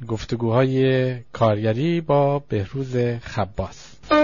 گفتگوهای کارگری با بهروز خباس.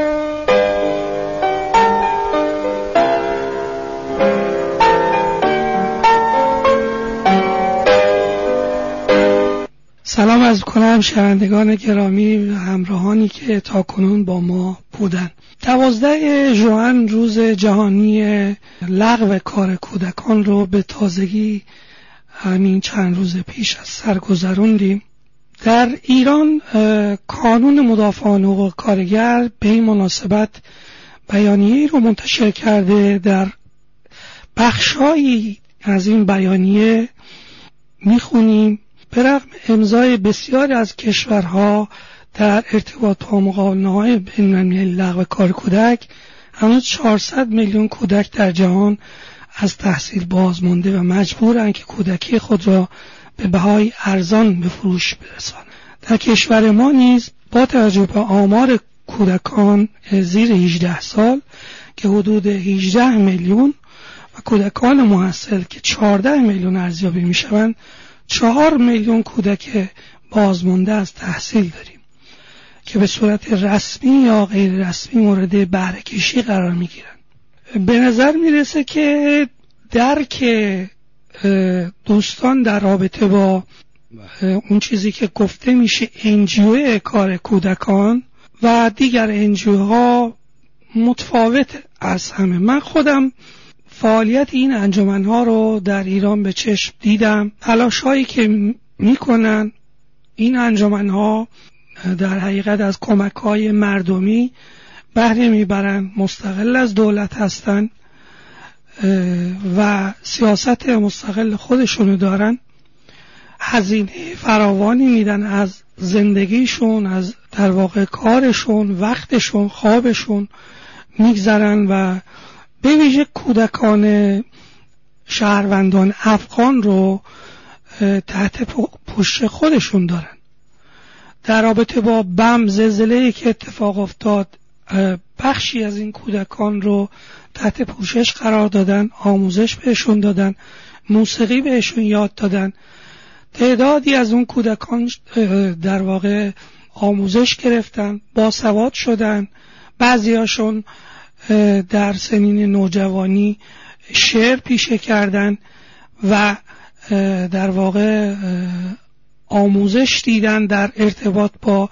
سلام عرض کنم شنوندگان گرامی و همراهانی که تاکنون با ما بودند. 12 ژوئن روز جهانی لغو کار کودکان رو به تازگی همین چند روز پیش از سر گذروندیم. در ایران کانون مدافعان حقوق کارگر به این مناسبت بیانیه‌ای رو منتشر کرده. در بخشایی از این بیانیه میخونیم: به رغم امضای بسیاری از کشورها در ارتباط با مقابله‌های بین‌المللی لغو کار کودک، هنوز 400 میلیون کودک در جهان از تحصیل باز مانده و مجبورند که کودکی خود را به بهای ارزان به فروش برسانند. در کشور ما نیز با توجه به آمار کودکان زیر 18 سال که حدود 18 میلیون و کودکان مؤثر که 14 میلیون ارزیابی میشوند، 4 میلیون کودک بازمانده از تحصیل داریم که به صورت رسمی یا غیر رسمی مورد بهره کشی قرار میگیرند. به نظر میرسه که درک دوستان در رابطه با اون چیزی که گفته میشه NGO کار کودکان و دیگر NGO ها متفاوت از همه. من خودم فعالیت این انجمن‌ها رو در ایران به چشم دیدم. تلاش‌هایی که میکنن این انجمن‌ها در حقیقت از کمک‌های مردمی بهره میبرن، مستقل از دولت هستن و سیاست مستقل خودشونو دارن، هزینه فراوانی میدن از زندگیشون، از در واقع کارشون، وقتشون، خوابشون میگذرن و به ویژه کودکان شهروندان افغان رو تحت پوشش خودشون دارن. در رابطه با بم زلزله‌ای که اتفاق افتاد، بخشی از این کودکان رو تحت پوشش قرار دادن، آموزش بهشون دادن، موسیقی بهشون یاد دادن. تعدادی از اون کودکان در واقع آموزش گرفتن، باسواد شدن، بعضیاشون در سنین نوجوانی شعر پیشه کردن و در واقع آموزش دیدن در ارتباط با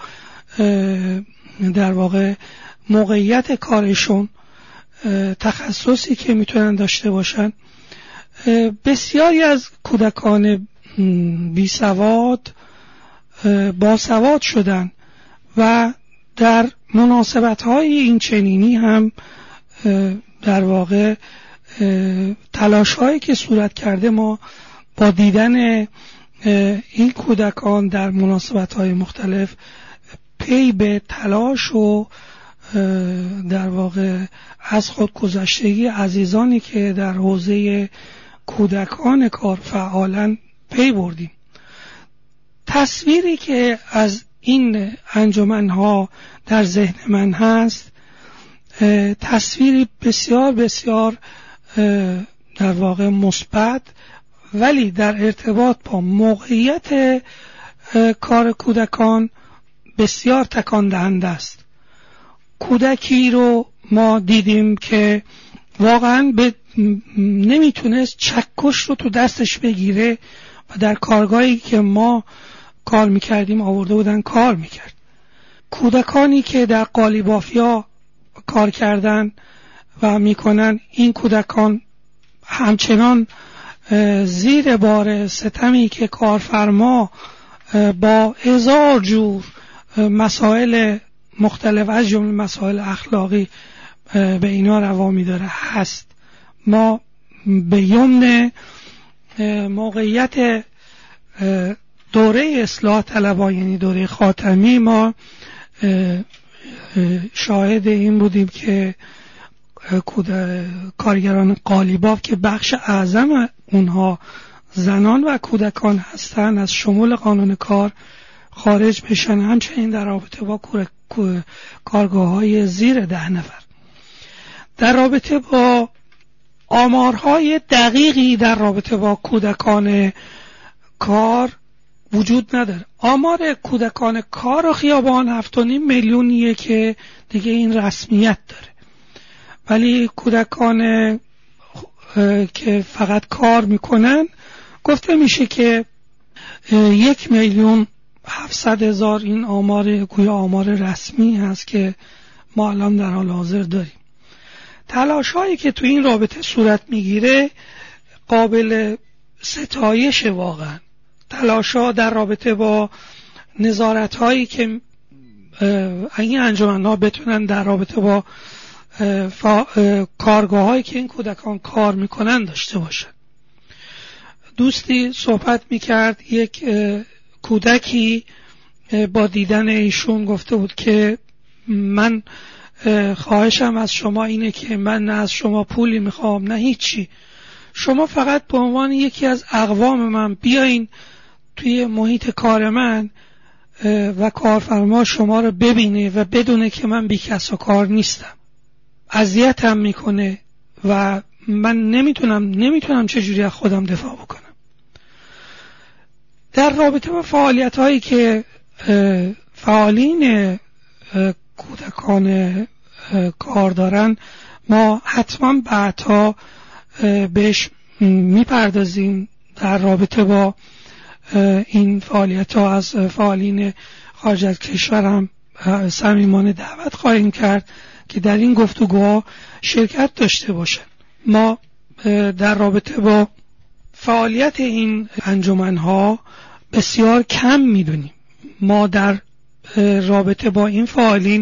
در واقع موقعیت کارشون، تخصصی که میتونن داشته باشن. بسیاری از کودکان بی سواد باسواد شدن و در مناسبت‌های این چنینی هم در واقع تلاش‌هایی که صورت کرده ما با دیدن این کودکان در مناسبت‌های مختلف پی به تلاش و در واقع از خودگذشتگی عزیزانی که در حوزه کودکان کار فعالن پی بردیم. تصویری که از این انجمن‌ها در ذهن من هست تصویری بسیار بسیار در واقع مثبت، ولی در ارتباط با موقعیت کار کودکان بسیار تکان دهنده است. کودکی رو ما دیدیم که واقعا نمیتونست چکش رو تو دستش بگیره و در کارگاهی که ما کار میکردیم آورده بودن کار میکرد. کودکانی که در قالیبافیا کار کردن و میکنن، این کودکان همچنان زیر بار ستمی که کارفرما با هزار جور مسائل مختلف از جمله مسائل اخلاقی به اینا روا میداره هست. ما به یمن موقعیت دوره اصلاح طلبان، یعنی دوره خاتمی، ما شاهد این بودیم که کارگران قالیباف که بخش اعظم اونها زنان و کودکان هستند از شمول قانون کار خارج بشن. همچنین در رابطه با کارگاه‌های زیر 10 نفر. در رابطه با آمارهای دقیقی در رابطه با کودکان کار وجود نداره. آمار کودکان کار و خیابان 7.5 میلیونیه که دیگه این رسمیت داره، ولی کودکان که فقط کار میکنن گفته میشه که 1,700,000. این آمار گویا آمار رسمی هست که ما الان در حال حاضر داریم. تلاش هایی که تو این رابطه صورت میگیره قابل ستایش واقعا. تلاش ها در رابطه با نظارت هایی که این انجمن ها بتونن در رابطه با کارگاه هایی که این کودکان کار میکنن داشته باشن. دوستی صحبت میکرد، یک کودکی با دیدن ایشون گفته بود که من خواهشم از شما اینه که من نه از شما پولی میخوام نه هیچی، شما فقط به عنوان یکی از اقوام من بیاین توی محیط کار من و کارفرما شما رو ببینه و بدونه که من بی کس و کار نیستم. اذیتم میکنه و من نمیتونم چجوری از خودم دفاع بکنم. در رابطه با فعالیت هایی که فعالین کودکان کار دارن ما حتما بعدها بهش میپردازیم. در رابطه با این فعالیت ها از فعالین خارج از کشور هم صمیمانه دعوت خواهیم کرد که در این گفتگوها شرکت داشته باشند. ما در رابطه با فعالیت این انجمنها بسیار کم میدونیم. ما در رابطه با این فعالین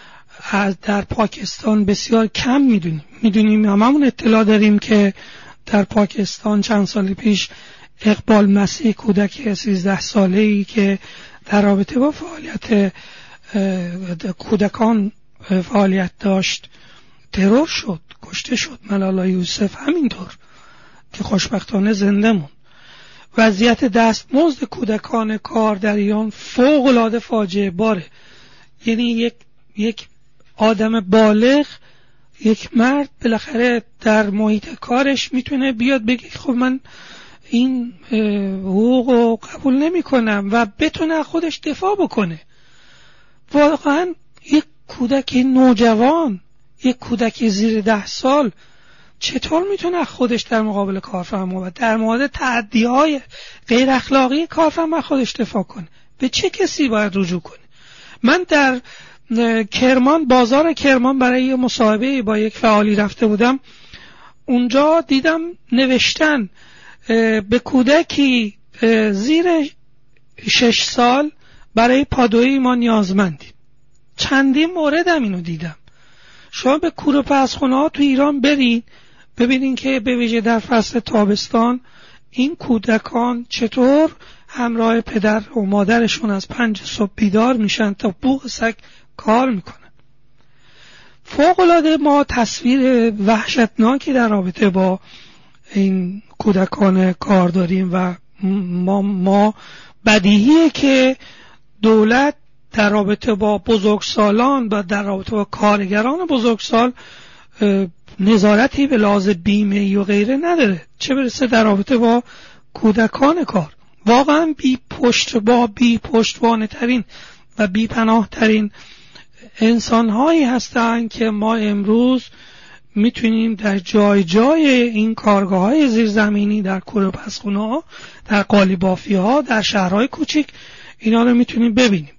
در پاکستان بسیار کم میدونیم. هممون اطلاع داریم که در پاکستان چند سال پیش اقبال مسیح کودک 13 ساله‌ای که در رابطه با فعالیت کودکان فعالیت داشت ترور شد، کشته شد. ملالا یوسف همینطور که خوشبختانه زنده موند. وضعیت دستمزد کودکان کار در ایران فوق‌العاده فاجعه باره. یعنی یک آدم بالغ، یک مرد بالاخره در محیط کارش میتونه بیاد بگه خب من این حقوقو قبول نمی کنم و بتونه خودش دفاع بکنه. واقعا یک کودک نوجوان، یک کودک زیر 10 سال چطور میتونه خودش در مقابل کارفرما و در مورد تعدی‌های غیر اخلاقی کارفرما خودش دفاع کنه؟ به چه کسی باید رجوع کنه؟ من در کرمان، بازار کرمان، برای یه مصاحبه با یک فعالی رفته بودم. اونجا دیدم نوشتن به کودکی زیر 6 سال برای پادویی ما نیازمندیم. چندین موردم اینو دیدم. شما به کوره پسخونه ها تو ایران برین ببینین که به ویژه در فصل تابستان این کودکان چطور همراه پدر و مادرشون از 5 صبح بیدار میشن تا بوق سگ کار میکنن. فوق‌العاده ما تصویر وحشتناکی در رابطه با این کودکان کار داریم و ما بدیهیه که دولت در رابطه با بزرگسالان و در رابطه با کارگران بزرگسال نظارتی به لحاظ بیمه‌ای و غیره نداره، چه برسه در رابطه با کودکان کار. واقعا بی پشتوانه ترین و بی پناه ترین انسان هایی هستند که ما امروز میتونیم در جای جای این کارگاه های زیرزمینی، در کوره پسخونه ها، در قالیبافی ها، در شهرهای کوچیک اینا رو میتونیم ببینیم.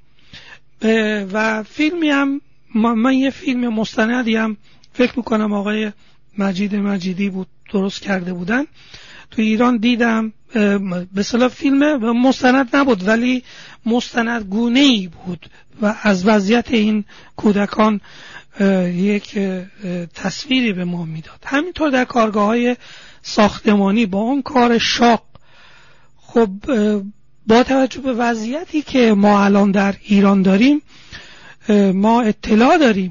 و فیلمی هم من یه فیلم مستندی هم فکر میکنم آقای مجید مجیدی بود درست کرده بودن تو ایران دیدم. به اصطلاح فیلم مستند نبود ولی مستندگونه‌ای بود و از وضعیت این کودکان یک تصویری به ما میداد. همینطور در کارگاه‌های ساختمانی با اون کار شاق، خب با توجه به وضعیتی که ما الان در ایران داریم ما اطلاع داریم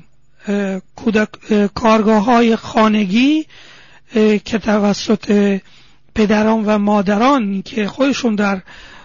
کارگاه‌های خانگی که توسط پدران و مادران که خودشون در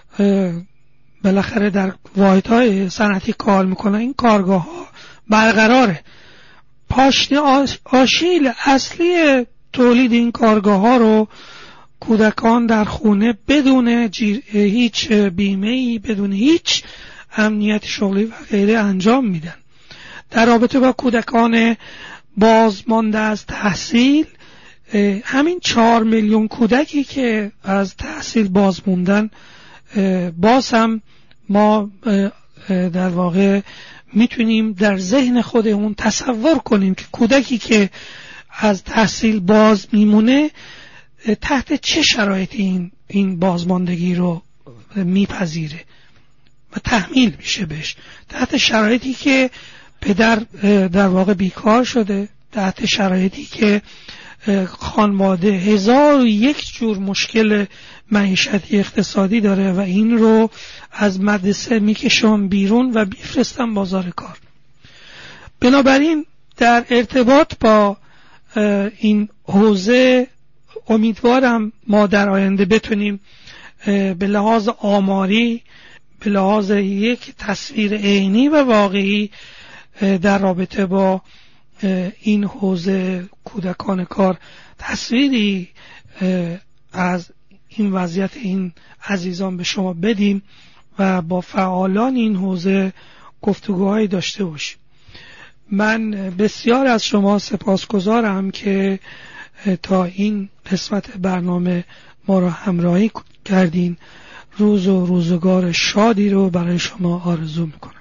بالاخره در واحدهای صنعتی کار میکنن، این کارگاه‌ها برقراره. پاشنه آشیل اصلی تولید این کارگاه‌ها رو کودکان در خونه بدون هیچ بیمه‌ای، بدون هیچ امنیت شغلی و غیره انجام میدن. در رابطه با کودکان بازمانده از تحصیل، همین 4 میلیون کودکی که از تحصیل بازموندن، باز هم ما در واقع میتونیم در ذهن خودمون تصور کنیم که کودکی که از تحصیل باز میمونه تحت چه شرایطی این بازماندگی رو میپذیره و تحمیل میشه بهش. تحت شرایطی که پدر در واقع بیکار شده، تحت شرایطی که خانواده 1001 جور مشکل معیشتی اقتصادی داره و این رو از مدرسه میکشن بیرون و میفرستن بازار کار. بنابراین در ارتباط با این حوزه امیدوارم ما در آینده بتونیم به لحاظ آماری، به لحاظ یک تصویر عینی و واقعی در رابطه با این حوزه کودکان کار تصویری از این وضعیت این عزیزان به شما بدیم و با فعالان این حوزه گفتگوهایی داشته باشیم. من بسیار از شما سپاسگزارم که تا این قسمت برنامه ما را همراهی کردین. روز و روزگار شادی رو برای شما آرزو میکنم.